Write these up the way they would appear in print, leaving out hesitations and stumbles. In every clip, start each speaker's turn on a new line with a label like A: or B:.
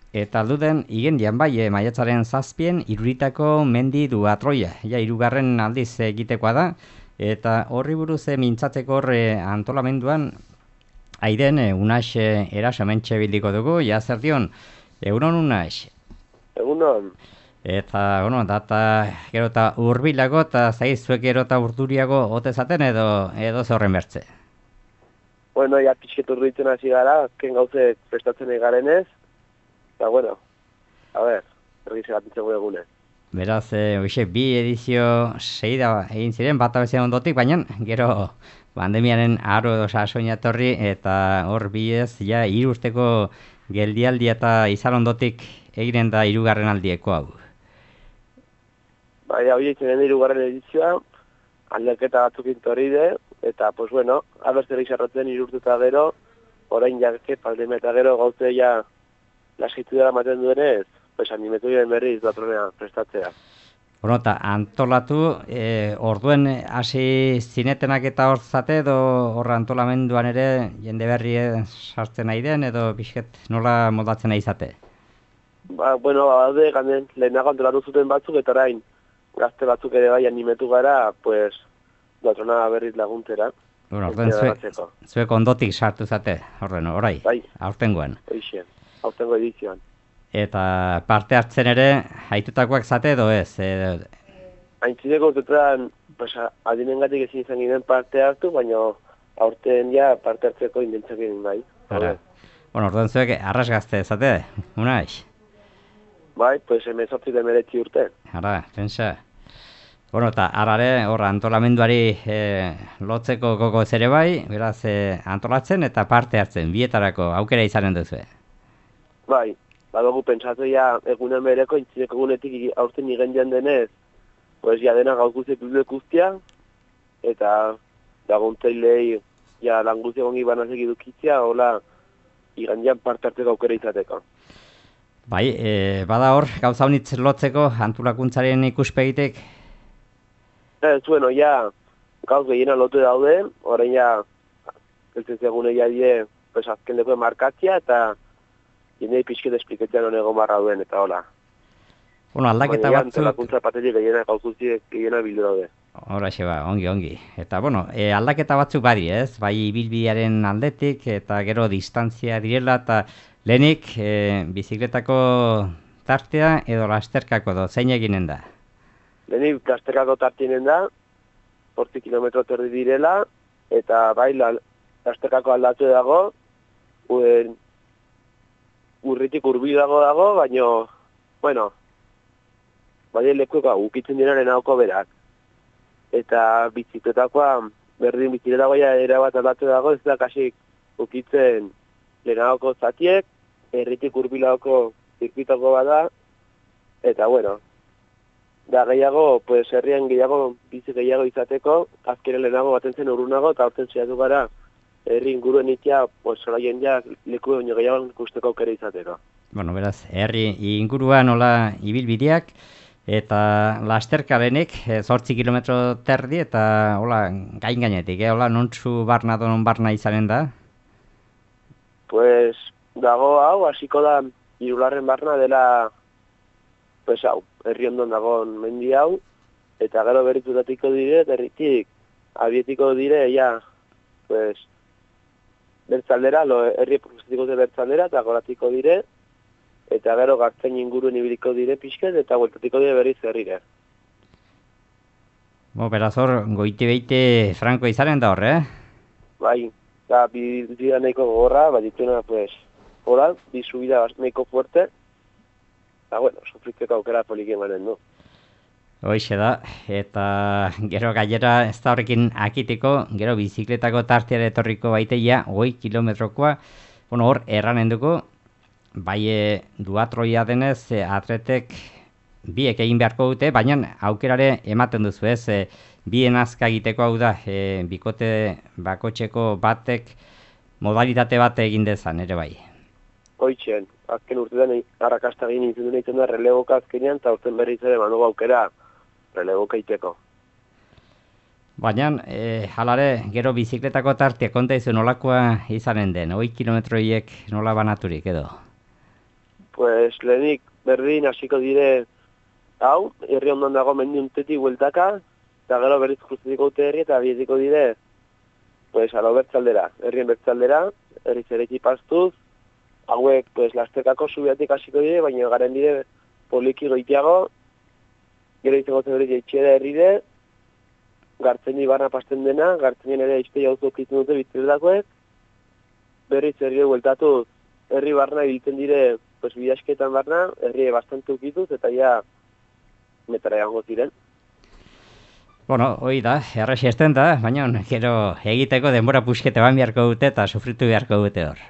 A: Eta alduden, igendian bai, maiatzaren 7 Iruritako mendi duatroia. Ja, 3. aldiz egitekoa da. Eta horri buruz mintzatzeko antolamenduan, aiden, Unax eras hementxe bildiko dugu. Ja, zer dion, egunon Unax.
B: Egunon.
A: Eta, bueno, data gero eta urbilago eta zaizuek gero eta urduriago otezaten edo zorren bertze.
B: Bueno, ja pixket urditzen hasi gara, azken gauzek prestatzen egarenez. Eta, bueno, a ver, ergiz egatintzeko egune.
A: Beraz, hoxe, 2 edizio segida egin ziren, bat abezen ondotik, baina gero pandemiaren aro edo sasoinatorri eta hor bidez, ja, 3 urteko geldialdi eta izan ondotik eginen da 3. aldieko hau.
B: Baina, hori egiten den 3. edizioa, aldaketa batzuk intorride, eta, pues bueno, abertzera izarratzen 3 urte eta gero, orain jake, pandemia eta gero gauze ja laskitu dara maten duenez, pues animetu diren berriz duatronea prestatzea.
A: Bueno, eta antolatu, orduen hasi zinetenak eta hor zate, edo horra antolamenduan ere jende berri sartzen nahi den, edo pixket nola moldatzen nahi izate?
B: Ba, bueno, badaude, ganden lehenago antolatu zuten batzuk, eta orain gazte batzuk ere bai animetu gara, pues, duatrona berriz laguntera.
A: Bueno, orden zuek ondotik sartu zate, horren, orai,
B: bai,
A: aurtengoan.
B: Hoixen, aurtengo edizioan.
A: Eta parte hartzen ere, haitutakoak zate edo ez?
B: Aintzineko urtetan, pues, adinengatik ezin izan ginen parte hartu, baina aurten ja parte hartzeko intentzak egin bai.
A: Ara. Bueno, orden zuek arrasgazte zate, Unax?
B: Bai, pues 18-19 urte.
A: Ara, pentsa. Bueno, eta arare, hor antolamenduari lotzeko gogoz ere bai, beraz antolatzen eta parte hartzen, bietarako aukera izanen duzu.
B: Bai, badugu pentsatu ja egunen bereko, intzineko egunetik aurten igendian denez, pues ja dena gauz guztiak guztia, eta laguntzailei ja lan guztiak ongi banazek edukitzea, hola igendian parte hartzeko aukera izateko.
A: Bai, bada hor, gauza honitz lotzeko antolakuntzaren ikuspegitek?
B: Bueno, ja, gauz gehiena lotu daude, orain ja, eltzen zegune ja die, pues azken leko markatzea, eta jendei pixket espliketzean honego marra duen, eta hola.
A: Bueno, aldaketa batzuk...
B: Antolakuntza patetik gehiena, gauz guztiek gehiena bildu daude.
A: Horaxe ba, ongi. Eta, bueno, aldaketa batzuk badi, ez? Bai, bilbiaren aldetik, eta gero distantzia direla, eta lehenik, bizikletako tartea edo lasterkako do, zein eginen da?
B: Lehenik lasterkako tartinen da, 8 kilometro terdi direla, eta bai, lasterkako aldatu dago, urritik urbilago dago, baino, bueno, bai lekueka ukitzen dinaren hauko berak. Eta bizikletakoa, berdin bizikletakoa erabat aldatu dago, ez da kasik ukitzen lehenagoko zatiek, herritik urbilagoko zirkuitako bada, eta bueno, da gehiago, pues herrian gehiago, bizi gehiago izateko, azkeren lehenago baten zen urunago, eta horten zehatu gara, herri inguruen itia, pues zoraien ja, leku baino gehiago ikusteko aukera izateko.
A: Bueno, beraz, herri inguruan nola ibilbideak, eta lasterkarenik, 8 kilometro terdi, eta hola, gainetik, hola, nontzu barna donon barna izanen da?
B: Pues, dago hau, hasiko da, 3. barna dela, pues hau, herri ondon dagoen mendi hau, eta gero berritutatiko dire, herritik abietiko dire, ja, pues, bertzaldera, herri profestatiko de bertzaldera, eta goratiko dire, eta gero gartzen inguruen ibiliko dire pixket, eta gueltatiko dire berriz herrire.
A: Beraz hor, goite-beite franko izanen da hor,
B: Bai, eta bidea nahiko gogorra, dituna, pues, hola, bi subida nahiko fuerte, eta, bueno, sofritzeko aukera polikien ganen, no?
A: Hoixe da, eta gero gailera ez da horrekin akitiko, gero bizikletako tarteare etorriko baiteia, 8 kilometrokoa, bueno, hor, erranen dugu, bai duatroia denez, atletek biek egin beharko dute, baina aukerare ematen duzu ez, bien azka egiteko hau da, bikote bakotxeko batek modalitate bat egin dezan, ere bai.
B: Hoitxen, azken urtetan arrakasta egin izan da releboka azkenean, eta urten berriz ere banugu aukera releboka iteko.
A: Baina, halare, gero bizikletako tartia konta izu nolakoa izanen den, 8 kilometroiek nola banaturik edo?
B: Pues lehenik berdin hasiko dire hau, herri ondoan dago mendiuntetik bueltaka, eta gero berriz kruzatiko dute herri eta bietiko dire, pues alo bertzaldera, herrien bertzaldera, herri zereki pastuz, hauek pues lasterkako subiatik hasiko dire, baina garen dire poliki goitiago, gero izango zen hori jaitxera herride, gartzeni barna pasten dena, gartzenien ere izte jauzu okitzen dute bitzerdakoek, berriz herri bueltatu, herri barna ibiltzen dire, pues bidasketan barna, herri bastante ukituz, eta ja metara egongo ziren.
A: Bueno, hoi da, erresi esten da, baina gero egiteko denbora puskete ban beharko dute eta sufritu beharko dute hor.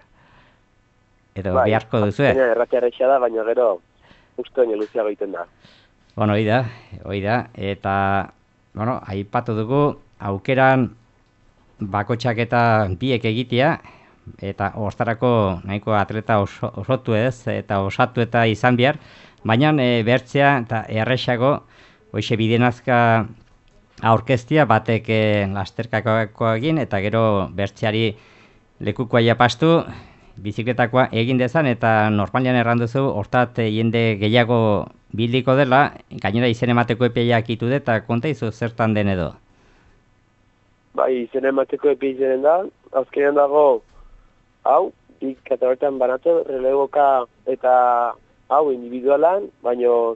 A: Edo
B: bai,
A: beharko duzue.
B: Baina erratia errexea da, baina gero uste baino luzeago egiten da.
A: Bueno, hoi da, eta, bueno, aipatu dugu, aukeran bakotxak eta biek egitea, eta hortarako nahiko atleta osotu ez, eta osatu eta izan behar, baina bertzea eta erresago, hoxe bidenazka aurkeztia batek lasterkakoa egin, eta gero bertzeari lekukoa japastu, bizikletakoa egin dezan, eta normalian erranduzu, hortat jende gehiago bildiko dela, gainera izen emateko epeiak itu eta konta izu zertan den edo.
B: Bai, izen emateko epe izenen da, azkenean dago, hau, bi kategorietan banatu, releboka eta hau individualan, baino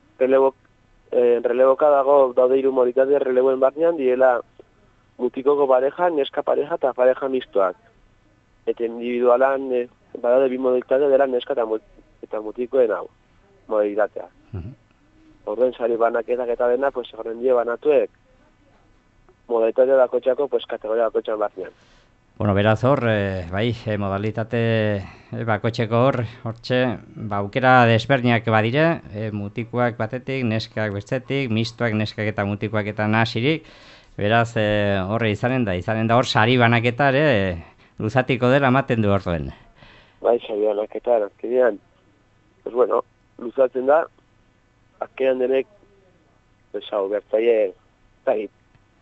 B: releboka dago daude hiru modalitate releboen barnean, direla mutikoko pareja, neska pareja eta pareja mistoak. Eta individualan badaude bi modalitate dela neska eta mutikoen hau, modalitatea. Orden sari banaketak eta dena, pues horren die banatuek modalitatea dakotxako, pues kategoria dakotxan barnean.
A: Bueno, beraz hor, bai, modalitate bakotxeko hortxe, aukera desberdinak badire, mutikoak batetik, neskak bestetik, mistoak, neskak eta mutikoak eta nasirik, beraz horre izanen da hor sari banaketa ere luzatiko dela ematen du orduen.
B: Bai, sari banaketa, azkenean, pues bueno, luzatzen da, azkenean denek, pues hau, bertzaile, zagit,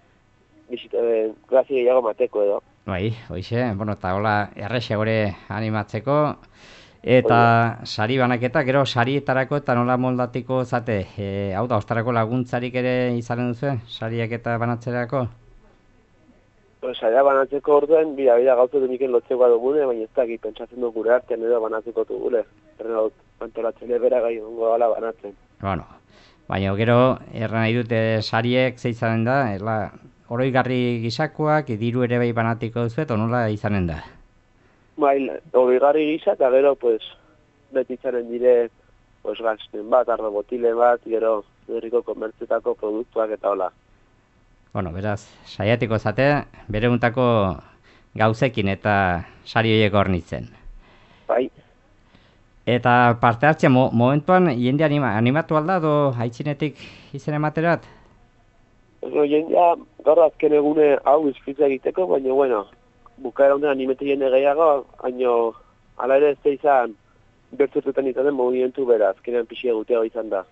B: grazia gehiago mateko edo.
A: Bai, hoize, bueno, eta hola errexe gore animatzeko, eta sari banaketa, gero sarietarako eta nola moldatiko zate, hau da, ostarako laguntzarik ere izanen duzu, sariak eta banatzerako?
B: Saria banatzeko orduen, bida gauzu deniken lotzeko dugune, baina ez dakit pentsatzen du gure artean edo banatzeko dugule. Erren antolatzen ebera gai ongo gala banatzen.
A: Bueno, baina gero, erran nahi dute sariek zeizanen da, oroigarri gisakoak, diru ere bai banatiko duzu, eta nola izanen da?
B: Bai, oroigarri gisa, eta gero, pues, betitzaren dire, pues, gazten bat, ardo botile bat, gero, herriko komertzetako produktuak eta hola.
A: Bueno, beraz, saiatiko zate, bere untako gauzekin eta sari horiek hornitzen.
B: Bai.
A: Eta parte hartzea, momentuan jende animatu alda, do haitzinetik izen ematerat?
B: Jendea, gaur azken egune hau izkritza egiteko, baina, bueno, bukaera honen animete jende gehiago, baina, ala ere ez da izan, bertzutetan izan den movimentu bera, azkenean pixia guteago izan da.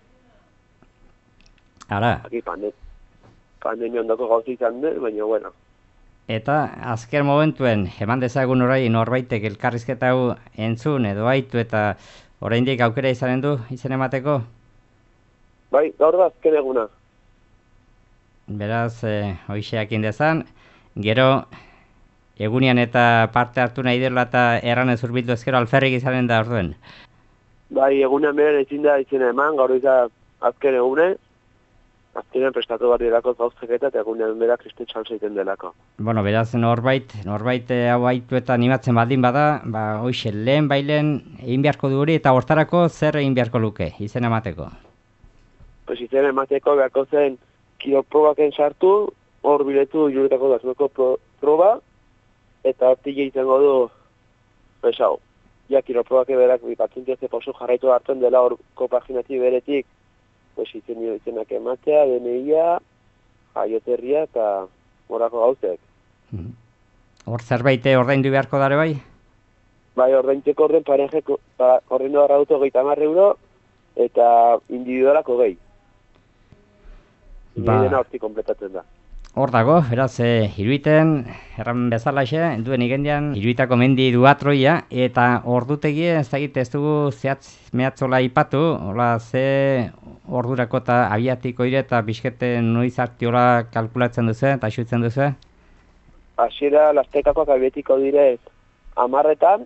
A: Ara.
B: Aki pandemia ondoko gauza izan den, baina, bueno.
A: Eta azken momentuen, eman dezagun orai norbaitek elkarrizketa hau entzun edo haitu eta oraindik aukera izanen du izen emateko?
B: Bai, gaur da azken eguna.
A: Beraz, hoixeak indezan, gero egunian eta parte hartu nahi dela eta erran ez urbildu ezkero alferrik izanen da orduen.
B: Bai, egunean beren ezin da izena eman, gaur izan azken egune, azkenean prestatu barri erako gauzak eta egunean bera kristen txalza egiten delako.
A: Bueno, beraz norbait hau haitu eta animatzen baldin bada, hoxe lehen bailen egin beharko du hori eta hortarako zer egin beharko luke, izen emateko?
B: Pues izen emateko beharko zen kiroprobaken sartu, hor biletu juretako dazuneko proba, eta hortik izango du, pues hau, ja kiroprobake berak pazientiak pauso jarraitu hartzen dela horko paginati beretik, pues izenak ematea, DNI-a, jaioterria eta horako gauzek.
A: Hor zerbait ordaindu beharko dare bai?
B: Bai, ordaintzeko orden parejeko, ordaindu barra dut 30 euro, eta individualako gehi. Dena hortik kompletatzen da.
A: hor dago, beraz, Iruiten, erran bezalaxe, duen igendian, Iruitako mendi duatroia, eta ordutegie, ez dugu zehatz mehatzola ipatu, hola, ze ordurako eta abiatiko ire, eta biskete noiz artiola kalkulatzen duzu, eta xutzen duzu?
B: Hasiera lastekakoak abiatiko dire 10:00,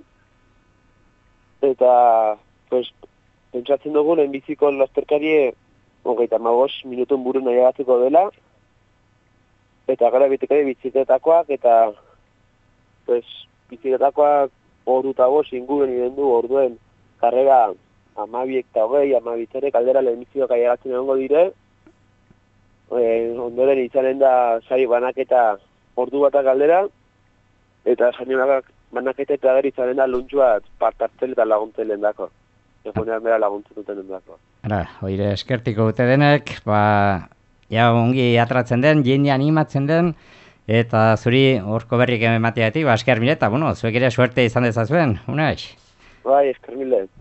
B: eta, pues, pentsatzen dugu, lehenbiziko lasterkari 35 minutun buru nahi agatzeko dela, eta gara bitekari bizikletakoak, eta pues, bizikletakoak orduta bost inguruen idendu orduen karrera 12 eta 20, 12 kaldera lehenbizikoak aiagatzen egongo dire, ondoren izanen da sari banaketa ordu batak galdera, eta sari banaketa eta gero izanen da luntz bat partartzen eta laguntzen lehen dako. Egonean bera laguntzen duten lehen dako.
A: Ara, oire eskertiko dute denek, ja ongi atratzen den, jende animatzen den, eta zuri horko berrik emateatik, esker mile, eta bueno, zuek ere suerte izan dezazuen, Unai?
B: Bai, esker mile.